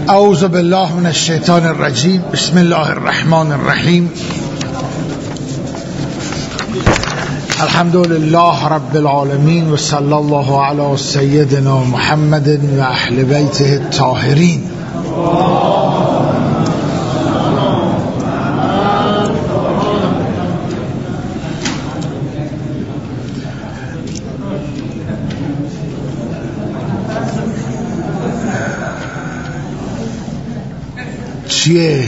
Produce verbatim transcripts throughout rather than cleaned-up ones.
اعوذ بالله من الشیطان الرجیم. بسم الله الرحمن الرحیم. الحمد لله رب العالمین و صلی الله علی سیدنا محمد و اهل بیته الطاهرین. چیه؟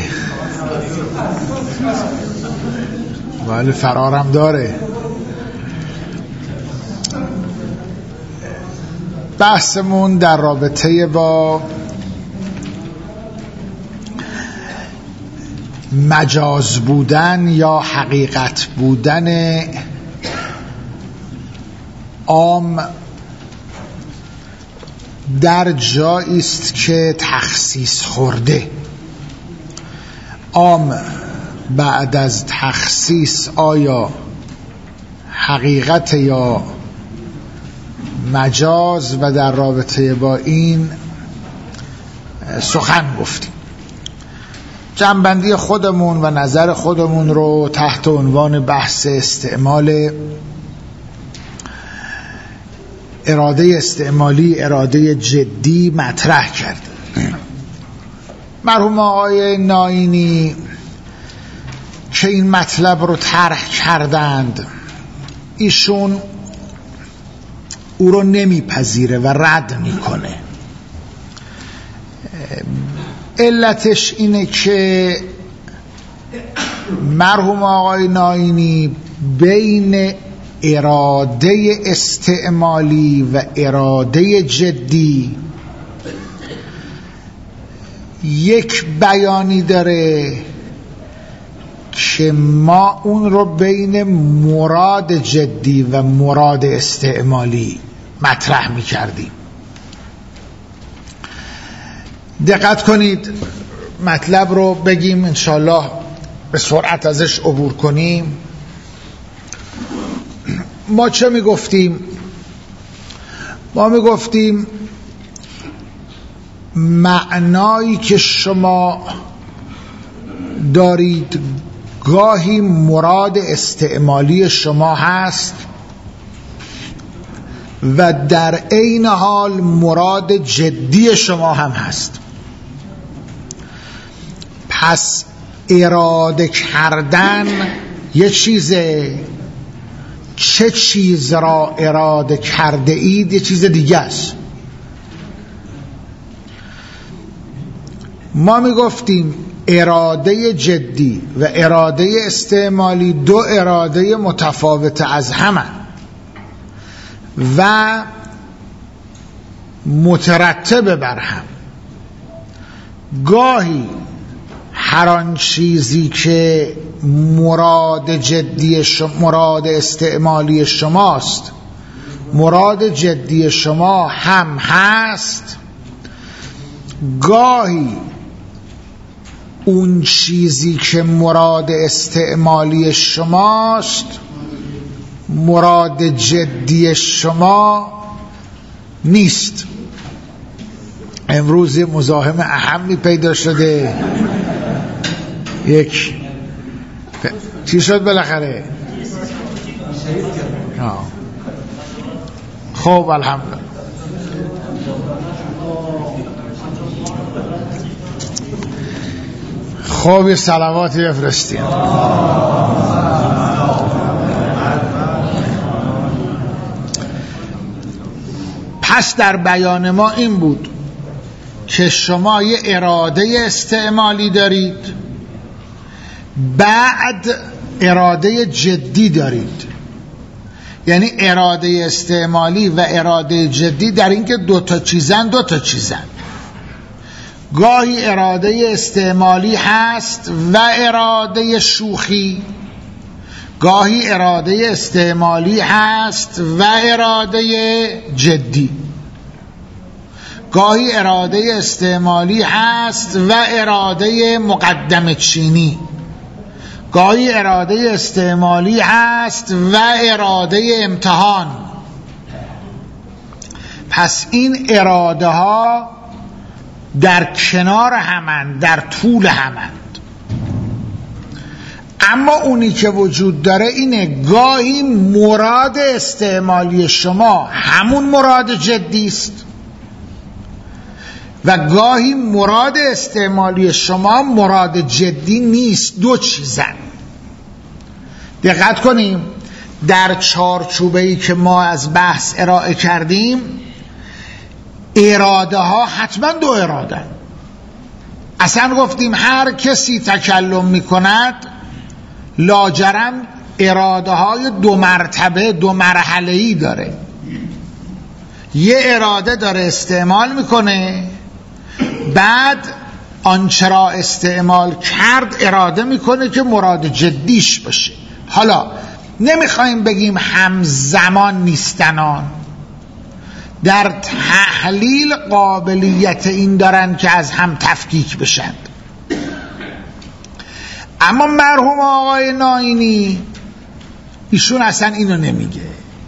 ولی فرارم داره. بحثمون در رابطه با مجاز بودن یا حقیقت بودن عام در جایی است که تخصیص خورده. عام بعد از تخصیص آیا حقیقت یا مجاز، و در رابطه با این سخن گفتیم. جنبندی خودمون و نظر خودمون رو تحت عنوان بحث استعمال اراده استعمالی، اراده جدی مطرح کردیم. مرحوم آقای ناینی که این مطلب رو طرح کردند، ایشون او رو نمیپذیره و رد میکنه. علتش اینه که مرحوم آقای ناینی بین اراده استعمالی و اراده جدی یک بیانی داره که ما اون رو بین مراد جدی و مراد استعمالی مطرح می کردیم. دقت کنید، مطلب رو بگیم انشالله به سرعت ازش عبور کنیم. ما چه می گفتیم؟ ما می گفتیم معنایی که شما دارید گاهی مراد استعمالی شما هست و در عین حال مراد جدی شما هم هست. پس اراده کردن یه چیزه، چه چیز را اراده کرده اید یه چیز دیگه است. ما می گفتیم اراده جدی و اراده استعمالی دو اراده متفاوت از همه و مترتب بر هم. گاهی هر آن چیزی که مراد جدی شما، مراد استعمالی شماست، مراد جدی شما هم هست. گاهی اون چیزی که مراد استعمالی شماست مراد جدی شما نیست. امروز مزاحم اهمی پیدا شده. یک چی شد بالاخره؟ خب الحمدلله. خب یه صلواتی بفرستیم. پس در بیان ما این بود که شما یه اراده استعمالی دارید، بعد اراده جدی دارید. یعنی اراده استعمالی و اراده جدی در این که دو تا چیزن دو تا چیزن. گاهی اراده استعمالی هست و اراده شوخی، گاهی اراده استعمالی هست و اراده جدی، گاهی اراده استعمالی هست و اراده مقدمه چینی، گاهی اراده استعمالی هست و اراده امتحان. پس این اراده ها در کنار همند، در طول همند. اما اونی که وجود داره اینه گاهی مراد استعمالی شما همون مراد جدی است و گاهی مراد استعمالی شما مراد جدی نیست، دو چیزن. دقت کنیم در چارچوبه‌ای که ما از بحث ارائه کردیم اراده ها حتما دو اراده. اصلا گفتیم هر کسی تکلم میکند لاجرم اراده های دو مرتبه دو مرحله‌ای داره. یه اراده داره استعمال میکنه، بعد آنچه را استعمال کرد اراده میکنه که مراد جدیش باشه. حالا نمیخوایم بگیم همزمان نیستنان، در تحلیل قابلیت این دارن که از هم تفکیک بشن. اما مرحوم آقای ناینی ایشون اصلا اینو نمیگه.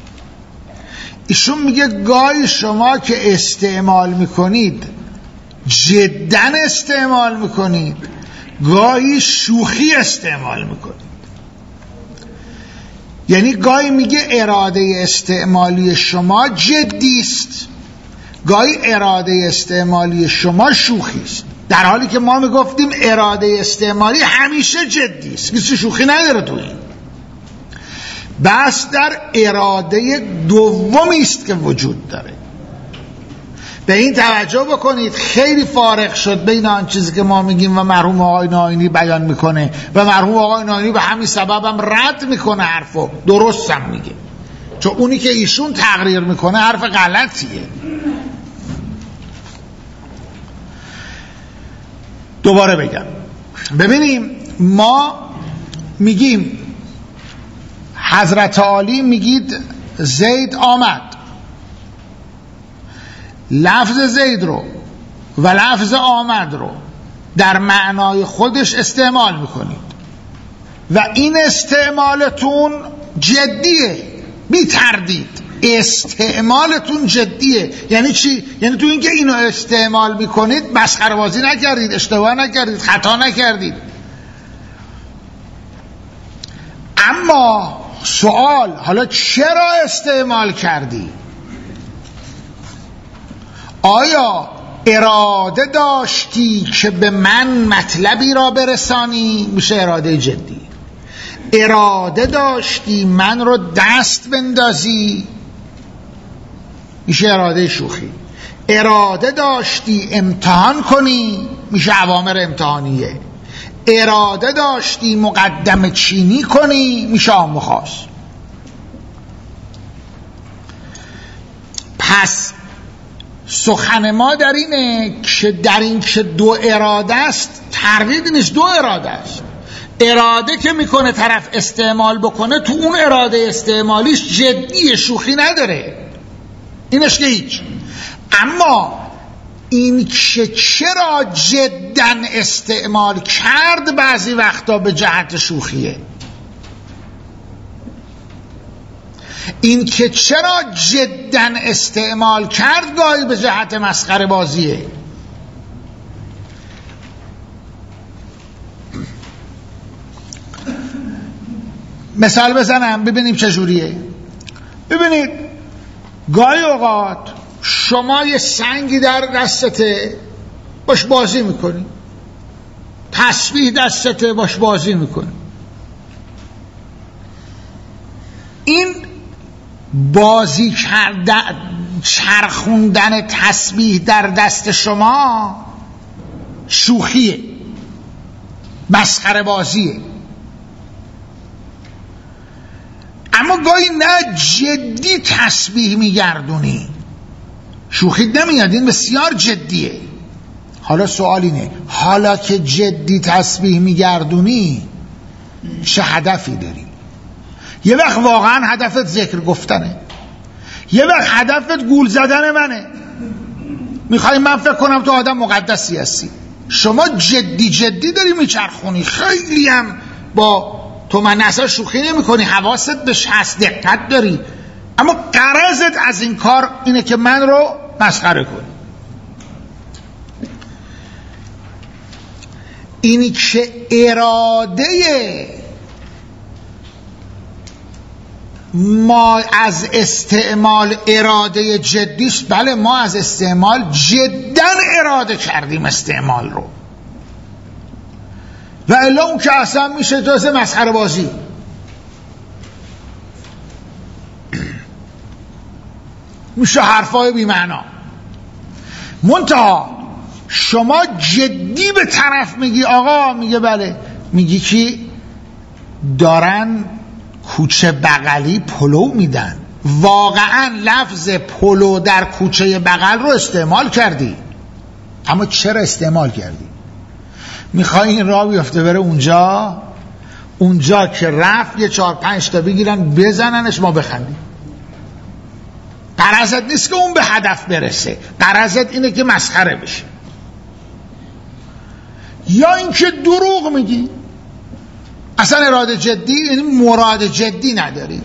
ایشون میگه گاهی شما که استعمال میکنید جدن استعمال میکنید، گاهی شوخی استعمال میکنید. یعنی گاهی میگه اراده استعمالی شما جدی است، گاهی اراده استعمالی شما شوخی است، در حالی که ما میگفتیم اراده استعمالی همیشه جدی است، کسی شوخی نداره تو این. بس در اراده دومی است که وجود داره. به این توجه بکنید، خیلی فارق شد بین آن چیزی که ما میگیم و مرحوم آقای ناینی بیان میکنه و مرحوم آقای ناینی به همین سبب هم رد میکنه، حرفو درست هم میگه، چون اونی که ایشون تقریر میکنه حرف غلطیه. دوباره بگم، ببینیم ما میگیم حضرت عالی میگید زید آمد، لفظ زید رو و لفظ آمد رو در معنای خودش استعمال میکنید و این استعمالتون جدیه، بی تردید استعمالتون جدیه. یعنی چی؟ یعنی تو اینکه اینو استعمال میکنید مسخره بازی نکردید، اشتباه نکردید، خطا نکردید. اما سوال، حالا چرا استعمال کردی؟ آیا اراده داشتی که به من مطلبی را برسانی؟ میشه اراده جدی. اراده داشتی من رو دست بندازی؟ میشه اراده شوخی. اراده داشتی امتحان کنی؟ میشه اوامر امتحانیه. اراده داشتی مقدم چینی کنی؟ میشه عام خاص. پس سخن ما در اینه که در این که دو اراده است تردید نیست، دو اراده است. اراده که میکنه طرف استعمال بکنه، تو اون اراده استعمالیش جدیه، شوخی نداره، اینش که هیچ. اما این که چرا جدن استعمال کرد بعضی وقتا به جهت شوخیه، این که چرا جدن استعمال کرد گاهی به جهت مسخره بازیه. مثال بزنم ببینیم چجوریه. ببینید گاهی اوقات شما یه سنگی در دستته باش بازی میکنی، تسبیح دستته باش بازی میکنی. این بازی کردن، چرخوندن تسبیح در دست شما شوخیه، مسخره بازیه. اما گاهی نه جدی تسبیح میگردونی، شوخی نمیاد، این بسیار جدیه. حالا سوال اینه، حالا که جدی تسبیح میگردونی چه هدفی داری؟ یه وقت واقعا هدفت ذکر گفتنه، یه وقت هدفت گول زدن منه، میخوای من فکر کنم تو آدم مقدسی هستی. شما جدی جدی داری میچرخونی، خیلی هم با تو من اصلا شوخی نمی کنی، حواست بهش هست، دقت داری، اما غرضت از این کار اینه که من رو مسخره کنی. اینی که اراده ما از استعمال اراده جدیست، بله ما از استعمال جدا اراده کردیم استعمال رو، و الا اون که اصلا میشه جز مسخره بازی. میشه حرفای بی معنا. منتها شما جدی به طرف میگی آقا، میگه بله، میگی که دارن کوچه بغلی پلو میدن، واقعا لفظ پلو در کوچه بغل رو استعمال کردی، اما چرا استعمال کردی؟ میخوای این راه بیفته بره اونجا، اونجا که رفت یه چهار پنج تا بگیرن بزننش ما بخندیم. غرضت نیست که اون به هدف برسه، غرضت اینه که مسخره بشه. یا اینکه دروغ میگی، اصلا اراده جدی، یعنی مراد جدی نداری.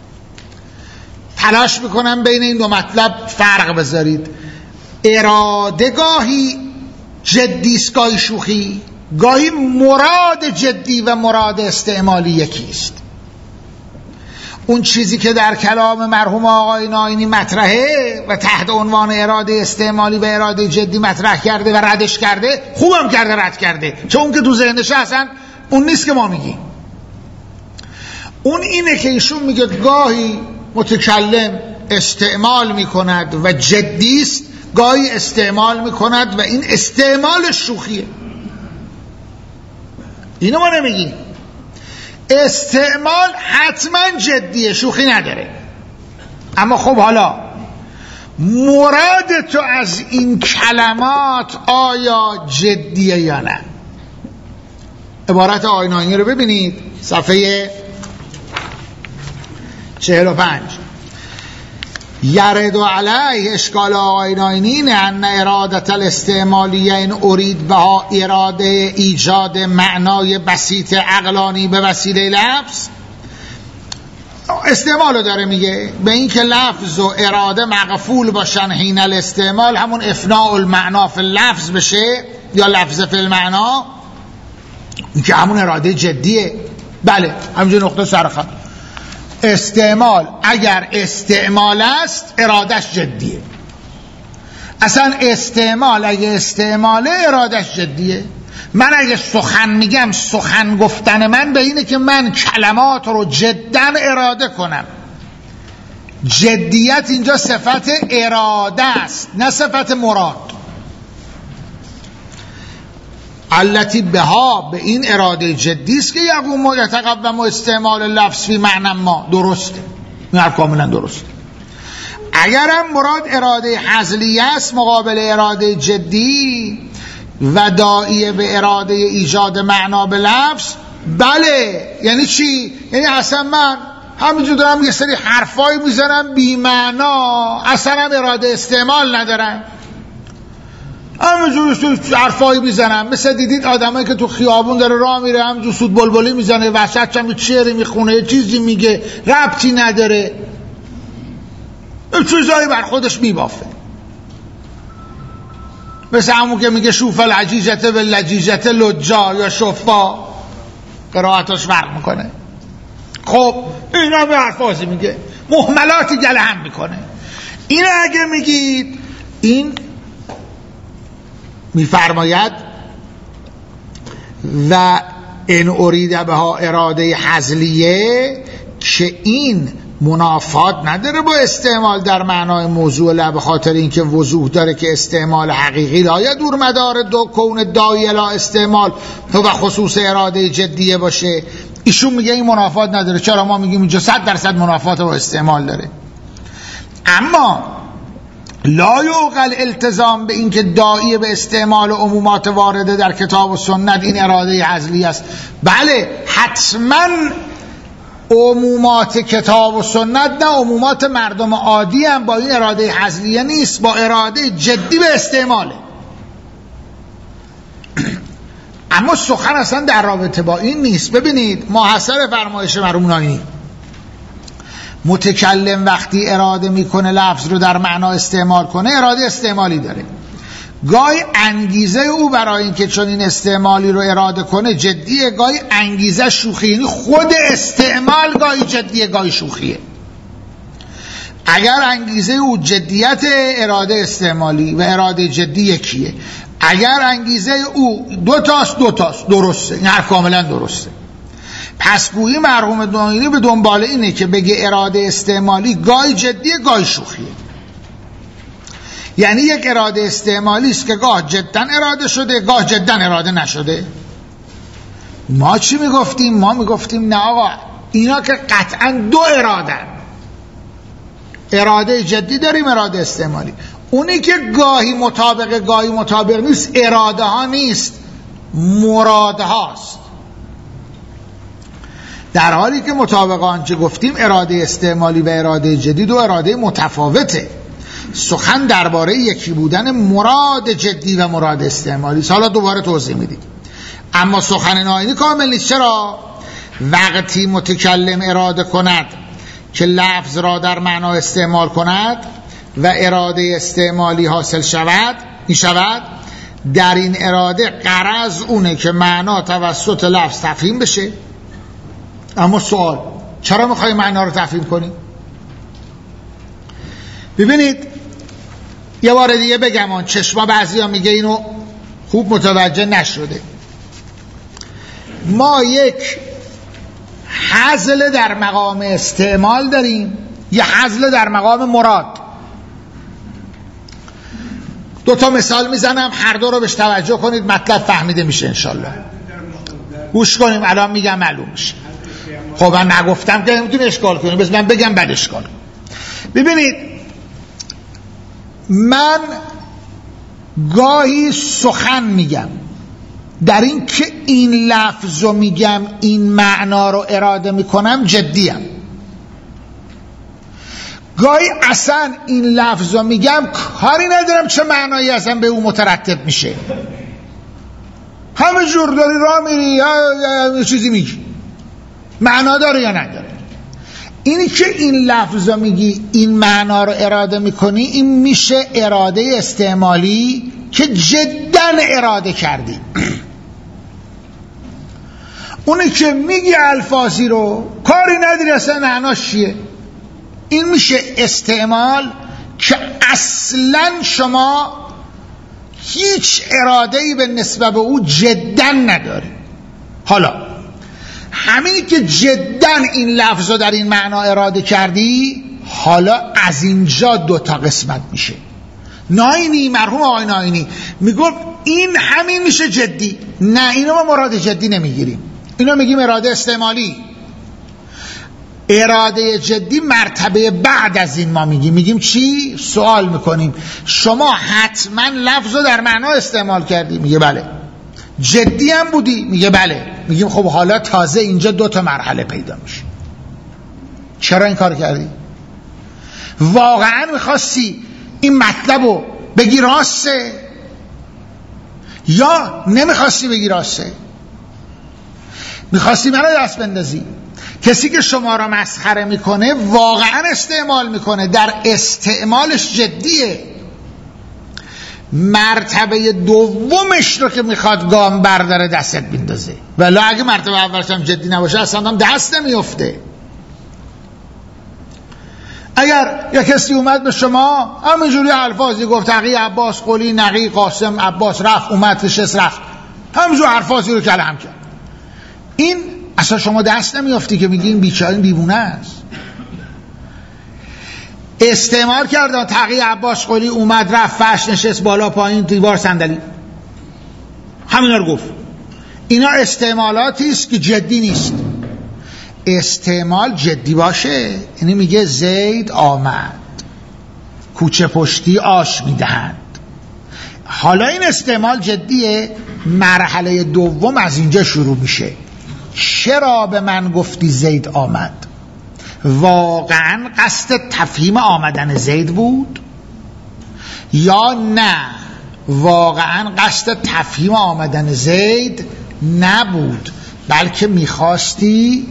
تلاش میکنم بین این دو مطلب فرق بذارید. اراده گاهی جدیست، گاهی شوخی، گاهی مراد جدی و مراد استعمالی یکیست. اون چیزی که در کلام مرحوم آقای ناینی مطرحه و تحت عنوان اراده استعمالی و اراده جدی مطرح کرده و ردش کرده، خوبم کرده رد کرده، چون اون که تو ذهنشه اصلا اون نیست که ما میگیم. اون اینه که ایشون میگه گاهی متکلم استعمال میکند و جدیست، گاهی استعمال میکند و این استعمال شوخیه. اینو ما نمیگیم. استعمال حتما جدیه، شوخی نداره. اما خب حالا مراد تو از این کلمات آیا جدیه یا نه؟ عبارت آقای ناینی رو ببینید، صفحه چهل و پنج. یرد علیه اشکال آقای ناینی اینه ان ارادت الاستعمالیه این ارید بها اراده ایجاد معنای بسیط عقلانی به وسیله لفظ. استعمال رو داره میگه به این که لفظ و اراده مغفول باشن حین الاستعمال، همون افناء المعنا فی اللفظ بشه یا لفظ فی المعنا، این که همون اراده جدیه. بله همینجور نقطه سرخط. استعمال اگر استعمال است ارادش جدیه. اصلا استعمال اگه استعماله ارادش جدیه. من اگه سخن میگم، سخن گفتن من به اینه که من کلمات رو جدا اراده کنم. جدیت اینجا صفت اراده است نه صفت مراد. التی بها، به این اراده جدی است که یقوم یتقوم استعمال لفظ فی معنی ما. درسته، این حرف کاملا درسته. اگرم مراد اراده حزلیه است مقابل اراده جدی و داعیه به اراده ایجاد معنا به لفظ، بله. یعنی چی؟ یعنی اصلا من همینجور دارم یه سری حرفایی میزنم بی معنا، اصلا هم اراده استعمال ندارم، همینجور حرفایی میزنم. مثل دیدید آدمایی که تو خیابون داره راه میره همینجور سود بلبلی میزنه، وسط هم چیزی میخونه، یه چیزی میگه ربطی نداره، چیزایی بر خودش میبافه. مثل همون که میگه شوف العجیجته و لجیجته لجا یا شفا، قرائتش فرق میکنه. خب اینا به حرفازی میگه، محملاتی گله هم میکنه. این اگه میگید این میفرماید و ان ارید بها اراده حزلیه، که این منافات نداره با استعمال در معنای موضوع لا، به خاطر اینکه وضوح داره که استعمال حقیقی لا دور مدار دو کون دایی لا استعمال تو و خصوص اراده جدیه باشه. ایشون میگه این منافات نداره. چرا؟ ما میگیم اینجا صد درصد منافات با استعمال داره. اما لا یوقل التزام به اینکه داعی به استعمال عمومات وارده در کتاب و سنت این اراده حزلی است. بله حتما عمومات کتاب و سنت نه عمومات مردم عادی هم با این اراده حزلیه نیست، با اراده جدی به استعماله. اما سخن اصلا در رابطه با این نیست. ببینید محصر فرمایش مرحوم ناینی، متکلم وقتی اراده میکنه لفظ رو در معنا استعمال کنه، اراده استعمالی داره. گاهی انگیزه او برای اینکه چون این استعمالی رو اراده کنه جدیه، گاهی انگیزه شوخی، یعنی خود استعمال گاهی جدیه گاهی شوخیه. اگر انگیزه او جدیت اراده استعمالی و اراده جدی یکیه، اگر انگیزه او دو تاست دو تاست درسته، این حرف کاملا درسته. پس گویی مرحوم ناینی به دنبال اینه که بگه اراده استعمالی گاهی جدیه گاهی شوخیه. یعنی یک اراده استعمالی است که گاه جدا اراده شده گاه جدا اراده نشده. ما چی میگفتیم؟ ما میگفتیم نه آقا، اینا که قطعا دو اراده، اراده جدی داریم اراده استعمالی. اونی که گاهی مطابق گاهی مطابق نیست اراده ها نیست، مراد هاست. در حالی که مطابق آنچه گفتیم اراده استعمالی و اراده جدی دو اراده متفاوته. سخن درباره یکی بودن مراد جدی و مراد استعمالی. حالا دوباره توضیح میدیم. اما سخن ناینی کامل نیست. چرا؟ وقتی متکلم اراده کند که لفظ را در معنا استعمال کند و اراده استعمالی حاصل شود می شود، در این اراده غرض اونه که معنا توسط لفظ تفهیم بشه. اما سوال، چرا میخوای معنا رو تفهیم کنی؟ ببینید یه بار دیگه بگم، آن چشما بعضی ها میگه اینو خوب متوجه نشده. ما یک حذل در مقام استعمال داریم، یه حذل در مقام مراد. دو تا مثال میزنم، هر دو رو بهش توجه کنید، مطلب فهمیده میشه انشالله. گوش کنیم الان میگم معلوم میشه. خب من نگفتم که نمیتونی اشکال کنیم، بس من بگم بعد اشکال کنیم. ببینید من گاهی سخن میگم در این که این لفظ رو میگم این معنا رو اراده میکنم جدیم، گاهی اصلا این لفظ رو میگم کاری ندارم چه معنایی اصلا به اون مترتب میشه، همه جور داری راه میری یا, یا چیزی میگی معنا داره یا نداره. اینی که این لفظ رو میگی این معنا رو اراده میکنی، این میشه اراده استعمالی که جدا اراده کردی. اونی که میگی الفاظی رو کاری نداری اصلا معناش چیه، این میشه استعمال که اصلا شما هیچ اراده‌ای به نسبت به او جدا نداری. حالا همینی که جدا این لفظ رو در این معنا اراده کردی، حالا از اینجا دو تا قسمت میشه. ناینی، مرحوم آقای ناینی میگفت این همین میشه جدی. نه، اینو ما مراد جدی نمیگیریم، اینو میگیم اراده استعمالی. اراده جدی مرتبه بعد از این ما میگیم. میگیم چی؟ سوال میکنیم شما حتما لفظ رو در معنا استعمال کردی؟ میگه بله. جدی هم بودی؟ میگه بله. میگیم خب حالا تازه اینجا دو تا مرحله پیدا میشه. چرا این کار کردی؟ واقعا میخواستی این مطلب رو بگی راسته یا نمیخواستی بگی راسته؟ میخواستی منو دست بندازی؟ کسی که شما را مسخره میکنه واقعا استعمال میکنه، در استعمالش جدیه. مرتبه دومش رو که میخواد گام برداره دستت بندازه، ولی اگه مرتبه اولش هم جدی نباشه اصلا هم دست نمیفته. اگر یک کسی اومد به شما همینجوری الفاظی گفت، تقی عباس قلی نقی قاسم عباس رفت اومد نشست رفت، همینجور الفاظی رو کلم کرد، این اصلا شما دست نمیافتی که میگی این بیچاره این دیوونه است. استعمال کردن تقی عباس قلی اومد رفت فرش نشست بالا پایین دیوار صندلی، همینا رو گفت. اینا استعمالاتی است که جدی نیست. استعمال جدی باشه یعنی میگه زید آمد، کوچه پشتی آش میدهند. حالا این استعمال جدیه. مرحله دوم از اینجا شروع میشه. چرا به من گفتی زید آمد؟ واقعا قصد تفهیم آمدن زید بود یا نه واقعا قصد تفهیم آمدن زید نبود، بلکه میخواستی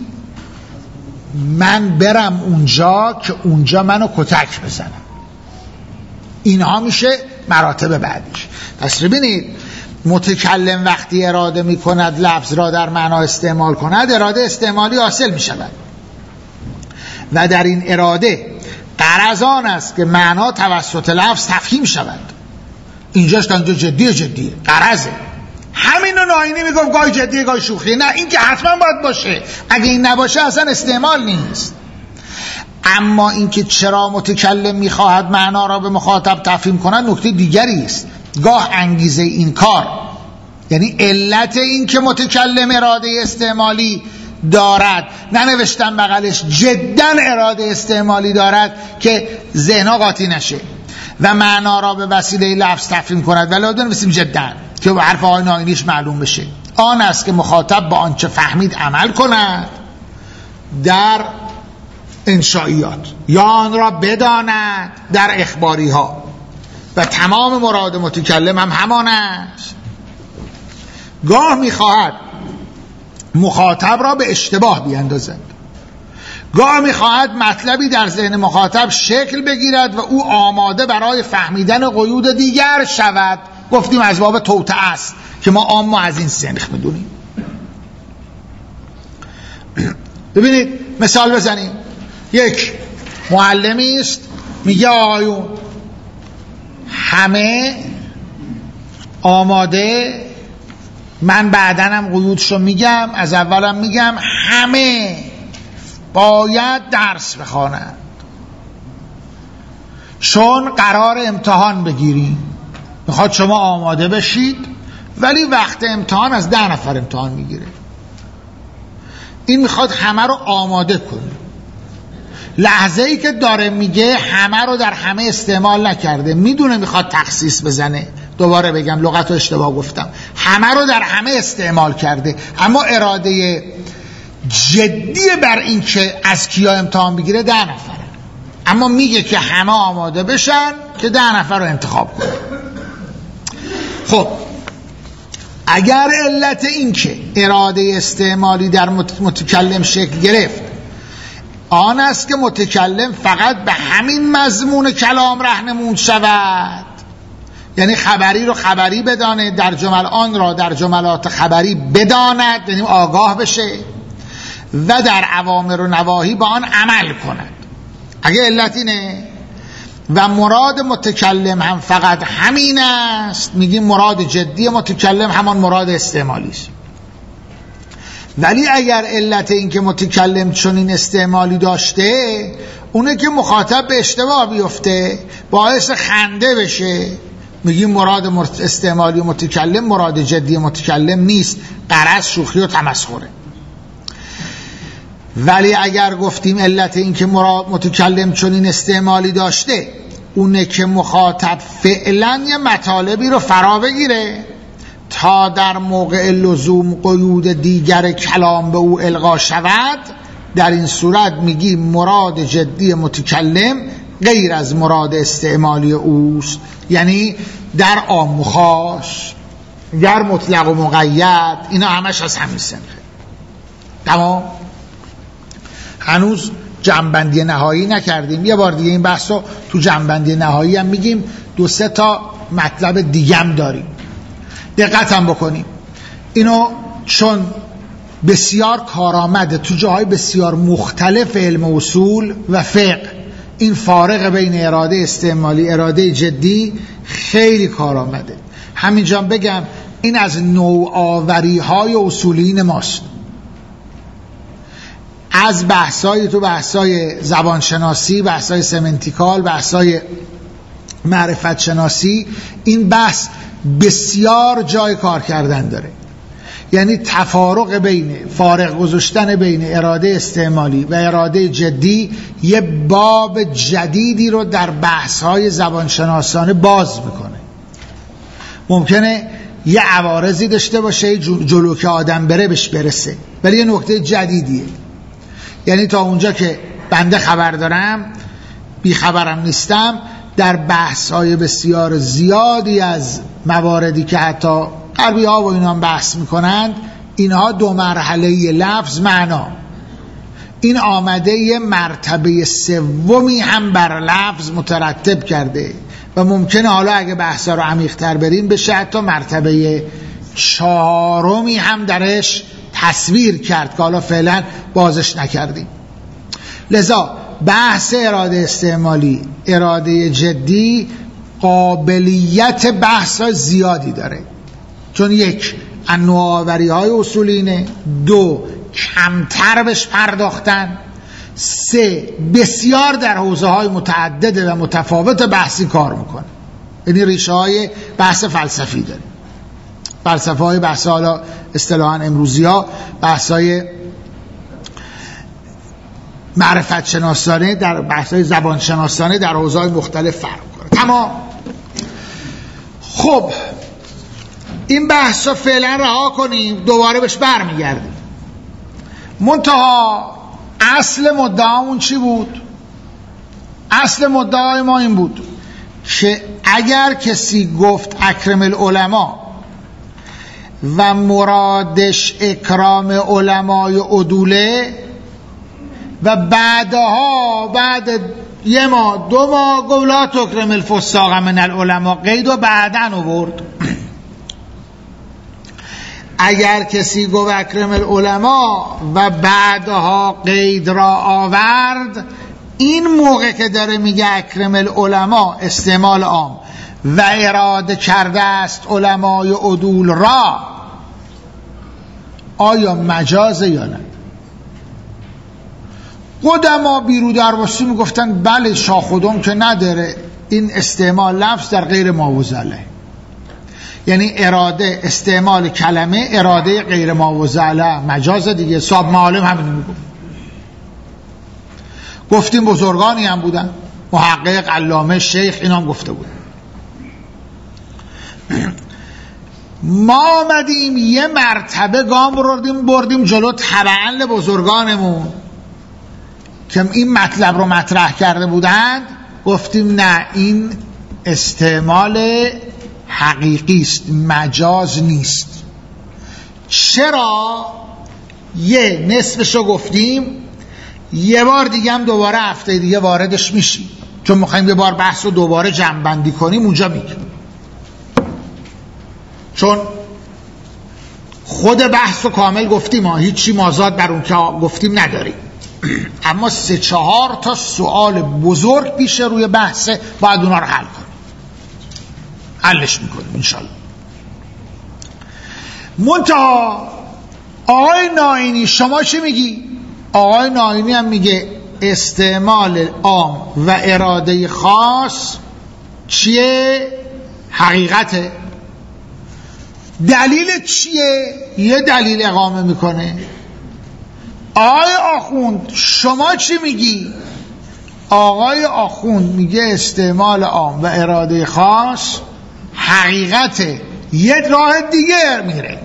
من برم اونجا که اونجا منو کتک بزنم؟ اینها میشه مراتب بعدیش. پس ببینید متکلم وقتی اراده می کند لفظ را در معنا استعمال کند، اراده استعمالی حاصل می شود و در این اراده غرض آن است که معنا توسط لفظ تفهیم شود. اینجاش تا اینجا جدیه جدیه غرضه. همینو ناینی میگم گاهی جدیه گاهی شوخیه. نه، این که حتما باید باشه، اگه این نباشه اصلا استعمال نیست. اما اینکه چرا متکلم میخواهد معنا را به مخاطب تفهیم کند نکته دیگری است. گاه انگیزه این کار، یعنی علت این که متکلم اراده استعمالی دارد، ننوشتم بغلش جدا اراده استعمالی دارد که ذهنها قاطی نشه و معنا را به وسیله لفظ تفهیم کند، ولی لازم نویسیم جدا که به حرف آقای ناینیش معلوم بشه. آن است که مخاطب با آنچه فهمید عمل کند در انشائیات یا آن را بداند در اخباری ها و تمام مراد متکلم هم همان است. گاه میخواهد مخاطب را به اشتباه بیندازد، گاه میخواهد مطلبی در ذهن مخاطب شکل بگیرد و او آماده برای فهمیدن قیود دیگر شود. گفتیم از باب توطئه است که ما عام از این سنخ میدونیم. ببینید مثال بزنیم. یک معلمی است میگه آقایون همه آماده، من بعدنم قیودشو میگم، از اولم میگم، همه باید درس بخوانند چون قرار امتحان بگیریم. میخواد شما آماده بشید، ولی وقت امتحان از ده نفر امتحان میگیره. این میخواد همه رو آماده کنه. لحظه ای که داره میگه همه رو در همه استعمال نکرده، میدونه میخواد تخصیص بزنه. دوباره بگم لغت رو اشتباه گفتم، همه رو در همه استعمال کرده، اما اراده جدی بر این که از کیا امتحان بگیره ده نفره، اما میگه که همه آماده بشن که ده نفر رو انتخاب کنه. خب اگر علت این که اراده استعمالی در متکلم شکل گرفت آن است که متکلم فقط به همین مضمون کلام رهنمون شود، یعنی خبری رو خبری بدانه، در جمل آن را در جملات خبری بداند، یعنی آگاه بشه و در اوامر و نواهی با آن عمل کند، اگه علت اینه و مراد متکلم هم فقط همین است، میگیم مراد جدی متکلم همان مراد استعمالی است. ولی اگر علت این که متکلم چنین استعمالی داشته اونه که مخاطب به اشتباه بیفته، باعث خنده بشه، میگیم مراد استعمالی متکلم مراد جدی متکلم نیست، غرض شوخی و تمسخره. ولی اگر گفتیم علت این که مراد متکلم چنین استعمالی داشته اونه که مخاطب فعلا یه مطالبی رو فرا بگیره تا در موقع لزوم قیود دیگر کلام به او القا شود، در این صورت میگی مراد جدی متکلم غیر از مراد استعمالی اوست، یعنی در عام و خاص، در مطلق و مقید، اینا همش از همین سنخه. تمام؟ هنوز جمع‌بندی نهایی نکردیم، یه بار دیگه این بحث رو تو جمع‌بندی نهایی هم میگیم. دو سه تا مطلب دیگه هم داریم، دقت هم بکنیم. اینو چون بسیار کارآمده تو جاهای بسیار مختلف علم اصول و فقه، این فارق بین اراده استعمالی اراده جدی خیلی کارآمده. همینجا بگم این از نوآوری های اصولین ماست. از بحثای تو بحثای زبانشناسی، بحثای سمنتیکال، بحثای معرفت شناسی، این بحث بسیار جای کار کردن داره. یعنی تفارق بین فارق گذاشتن بین اراده استعمالی و اراده جدی یه باب جدیدی رو در بحث‌های زبانشناسانه باز میکنه. ممکنه یه عوارضی داشته باشه جلو که آدم بره بهش برسه، ولی یه نکته جدیدیه. یعنی تا اونجا که بنده خبر دارم، بی خبرم نیستم، در بحث‌های بسیار زیادی از مواردی که حتی غربی ها و اینا هم بحث میکنند، اینها دو مرحله لفظ معنا، این آمده یه مرتبه سومی هم بر لفظ مترتب کرده و ممکنه حالا اگه بحثا رو عمیق‌تر بریم بشه حتی مرتبه چهارمی هم درش تصویر کرد که حالا فعلا بازش نکردیم. لذا بحث اراده استعمالی، اراده جدی قابلیت بحث زیادی داره، چون یک نوآوری های اصولینه، دو کمتر بهش پرداختن، سه بسیار در حوزه های متعدد و متفاوت بحثی کار میکنه. یعنی ریشه های بحث فلسفی داره. فلسفه های بحث حالا اصطلاحاً امروزی ها بحث های معرفت شناسانه، در بحث های زبان شناسانه در حوزه های مختلف فرق کنه. تمام. خب این بحث رو فعلا رها کنیم، دوباره بهش برمیگردیم. منتها اصل مدعامون چی بود؟ اصل مدعای ما این بود که اگر کسی گفت اکرم العلماء و مرادش اکرام علمای عدوله و بعدها بعد یه ماه دو ماه گفت لا تکرم الفساق من العلماء، قید و بعدن آورد. اگر کسی گفت اکرم العلماء و بعدها قید را آورد، این موقع که داره میگه اکرم العلماء استعمال عام و اراده کرده است علمای عدول را، آیا مجازه یا نه؟ قدما بیرودرواسی میگفتن بله شاخدم که نداره، این استعمال لفظ در غیر ماوزله، یعنی اراده استعمال کلمه اراده غیر ماوزله مجاز دیگه. صاحب معالم همین میگفت. گفتیم بزرگانی هم بودن، محقق، علامه، شیخ، اینا هم گفته بود. ما آمدیم یه مرتبه گام بردیم بردیم جلو تبعاً بزرگانمون که این مطلب رو مطرح کرده بودند، گفتیم نه، این استعمال حقیقی است، مجاز نیست. چرا؟ یه نصفشو گفتیم، یه بار دیگه هم دوباره هفته دیگه واردش میشیم، چون میخوایم یه بار بحث رو دوباره جمع‌بندی کنیم. اونجا میگیم چون خود بحث رو کامل گفتیم، ما هیچی مازاد بر اون که گفتیم نداریم، اما سه چهار تا سوال بزرگ پیش روی بحثه، باید اونا رو حل کنیم. حلش میکنیم انشالله. منتها آقای ناینی شما چی میگی؟ آقای ناینی هم میگه استعمال عام و اراده خاص چیه؟ حقیقته. دلیل چیه؟ یه دلیل اقامه میکنه. آقای آخوند شما چی میگی؟ آقای آخوند میگه استعمال عام و اراده خاص حقیقته، یه راه دیگه میره.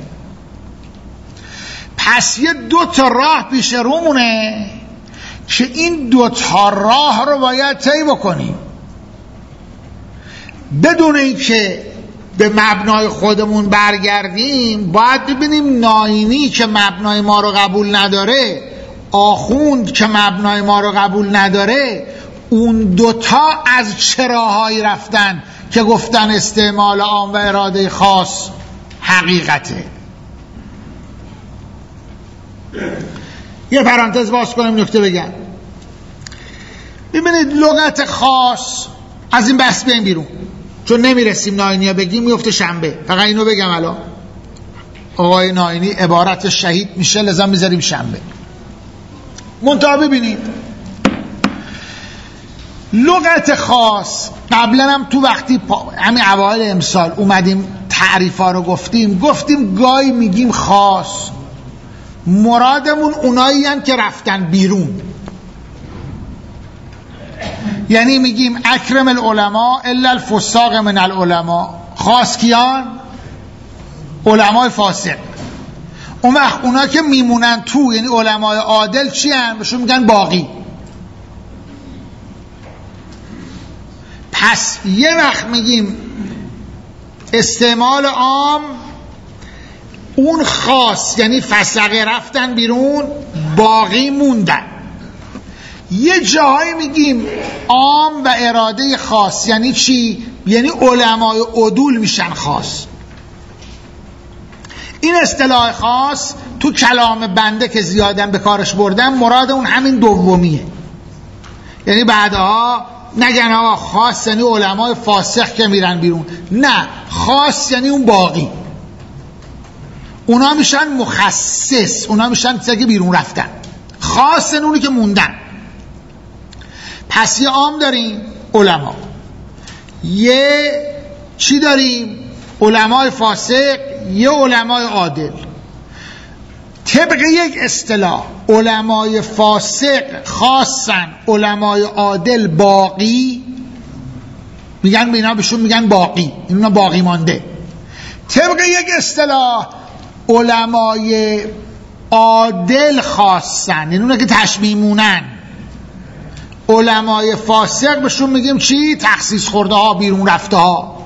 پس یه دو تا راه پیش رومونه که این دو تا راه رو باید طی بکنیم بدون اینکه به مبنای خودمون برگردیم. باید ببینیم ناینی که مبنای ما رو قبول نداره، آخوند که مبنای ما رو قبول نداره، اون دوتا از چراهایی رفتن که گفتن استعمال عام و اراده خاص حقیقته. یه پرانتز باز کنیم نکته بگم. ببینید لغت خاص از این بحث بیایم بیرون، چون نمیرسیم ناینی بگیم میفته شنبه. فقط اینو بگم الان آقای ناینی عبارت شهید میشه، لذا میذاریم شنبه. منتها ببینید لغت خاص قبلا هم تو وقتی همین اوایل امسال اومدیم تعریفا رو گفتیم گفتیم گاهی میگیم خاص مرادمون اونایی هستن که رفتن بیرون، یعنی میگیم اکرم العلماء الا الفساق من العلماء. خاص کیان؟ علمای فاسق. اون وقت اونا که میمونن تو، یعنی علمای عادل چی هن؟ بهشون میگن باقی. پس یه وقت میگیم استعمال عام، اون خاص یعنی فسقه رفتن بیرون، باقی موندن. یه جاهایی میگیم عام و اراده خاص. یعنی چی؟ یعنی علمای عدول میشن خاص. این اصطلاح خاص تو کلام بنده که زیادن به کارش بردن، مراد اون همین دومیه. یعنی بعدها نگن آقا خاص یعنی علمای فاسق که میرن بیرون، نه، خاص یعنی اون باقی، اونا میشن مخصص، اونا میشن چیزی که بیرون رفتن. خاص یعنی اونی که موندن. پس یه عام داریم علما، یه چی داریم؟ علمای فاسق، یه علمای عادل. طبق یک اصطلاح علمای فاسق خاصن، علمای عادل باقی، میگن اینا بهشون میگن باقی، اینا باقی مانده. طبق یک اصطلاح علمای عادل خاصن، یعنی اونا که تشمیمونن. علمای فاسق بهشون میگیم چی؟ تخصیص خورده ها، بیرون رفته ها.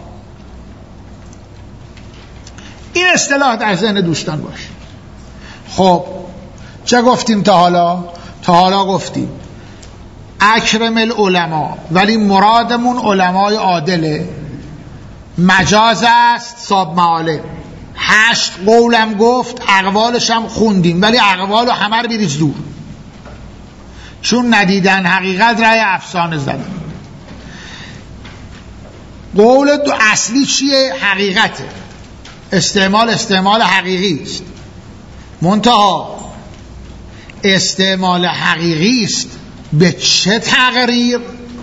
این اصطلاح در ذهن دوستان باشه. خب چه گفتیم تا حالا؟ تا حالا گفتیم اکرم العلماء، ولی مرادمون علمای عادله. مجاز است صاحب معالم. هشت قولم گفت، اقوالش هم خوندیم، ولی اقوال رو همه رو بریز دور، چون ندیدن حقیقت رای افسانه زدن. قول دو اصلی چیه؟ حقیقته. استعمال استعمال حقیقی است، منتها استعمال حقیقی است به چه تقریر؟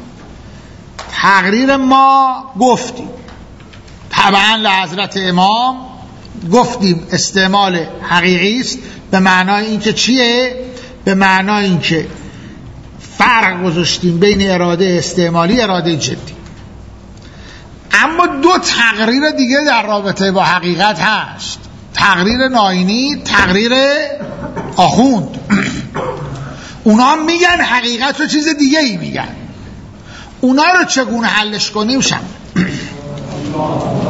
تقریر ما گفتیم طبعا لحضرت امام گفتیم استعمال حقیقی است به معنای اینکه چیه؟ به معنای اینکه فرق گذاشتیم بین اراده استعمالی اراده جدی. اما دو تقریر دیگه در رابطه با حقیقت هست، تقریر ناینی، تقریر آخوند. اونا میگن حقیقت رو چیز دیگه ای میگن. اونا رو چگونه حلش کنیم شم